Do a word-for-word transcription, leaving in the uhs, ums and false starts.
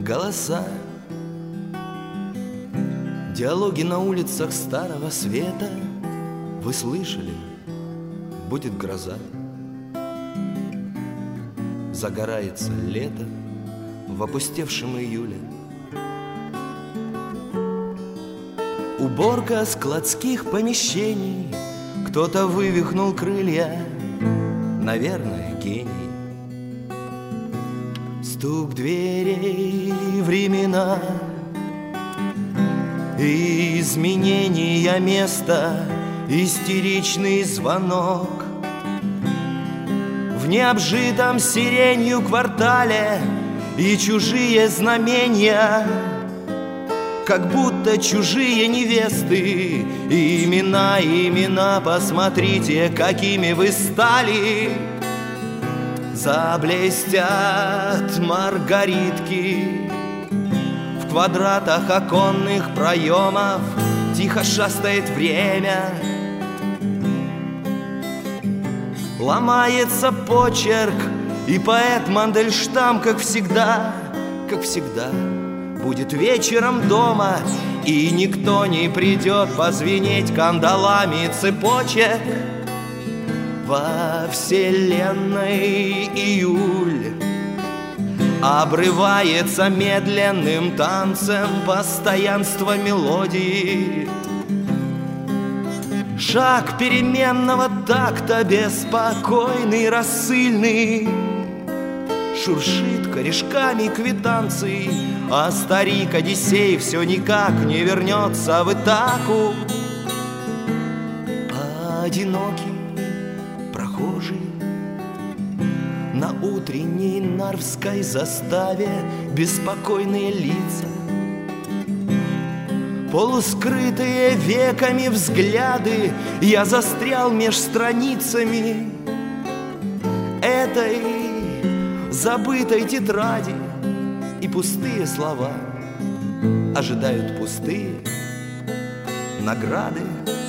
голоса, диалоги на улицах Старого Света. Вы слышали? Будет гроза. Загорается лето в опустевшем июле. Уборка складских помещений. Кто-то вывихнул крылья, наверное, гений. Стук дверей, времена, изменения места, истеричный звонок. В необжитом сиренью квартале и чужие знамения, как будто чужие невесты. И имена, имена, посмотрите, какими вы стали. Заблестят маргаритки в квадратах оконных проемов. Тихо шастает время. Ломается почерк, и поэт Мандельштам, как всегда, как всегда, будет вечером дома, и никто не придет позвенеть кандалами цепочек. Во вселенной июль обрывается медленным танцем постоянство мелодии. Шаг переменного такта, беспокойный, рассыльный, шуршит корешками квитанций, а старик Одиссей все никак не вернется в Итаку. Одинокий прохожий на утренней нарвской заставе, беспокойные лица, полускрытые веками взгляды. Я застрял меж страницами этой забытой тетради, и пустые слова ожидают пустые награды.